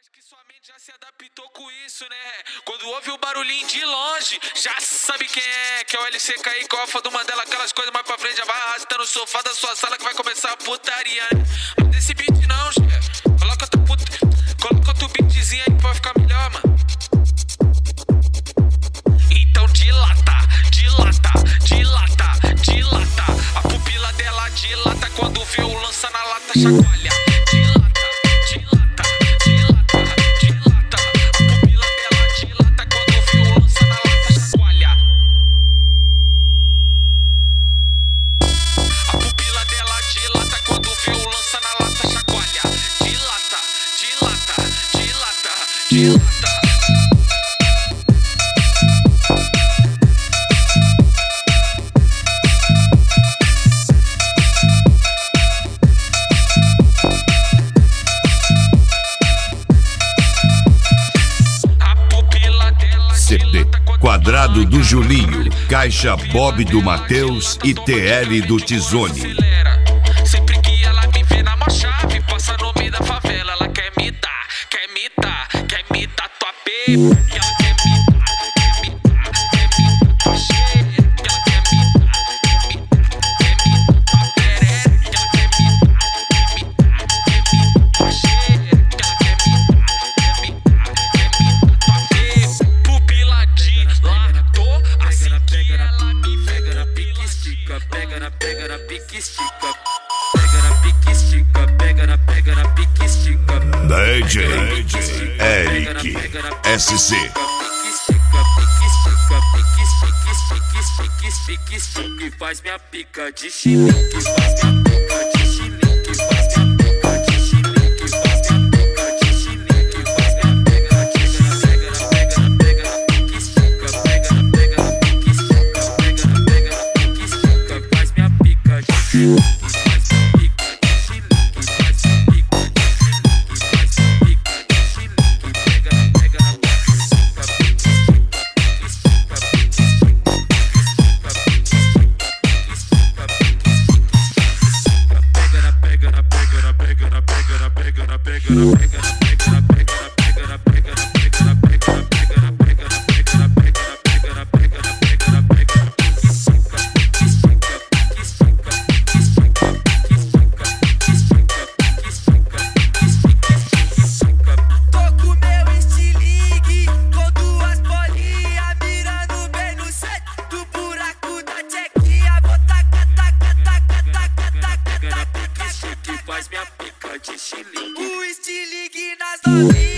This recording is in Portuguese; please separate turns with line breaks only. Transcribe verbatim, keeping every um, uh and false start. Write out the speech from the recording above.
Acho que sua mente já se adaptou com isso, né? Quando ouve o barulhinho de longe, já sabe quem é. Que é o L C K I, cofa do Mandela, aquelas coisas mais pra frente. Já vai arrastando o sofá da sua sala que vai começar a putaria, né? Mas desse beat não, chefe. Coloca outro, put... Coloca outro beatzinho aí pra ficar melhor, mano. Então dilata, dilata, dilata, dilata. A pupila dela dilata quando vê o lança na lata, chacoalha.
C D Quadrado do Julinho, Caixa Bob do Matheus e T L do Tizone.
Sempre que ela me vê na mó chave, passa no meio da favela, ela quer me dar, quer me dar, quer me dar tua baby. Que ela quer me dar, quer me dar, quer me dar tua cheia. Que ela quer me dar, quer me dar, quer me dar tua perereca. Que ela quer me dar, quer me dar, quer me dar tua cheia. Que ela quer me dar, quer me dar, quer me dar tua baby. Pupila de lato, assim que ela me pega na pique estica, pega na, pega na pique estica. Pega na pique estica, pega na, pega na pique estica.
D J Eric S C.
Que faz minha pica de chilique, faz minha pica de chilique, faz minha pica de chilique, faz minha pica de chilique, faz minha pega na, pega na, pega na, pega na pique estica, pega na, pega na pique estica, pega na, pega na pique estica, faz minha pica de chilique.
Faz minha pica de chilique. O estilingue nas novinhas.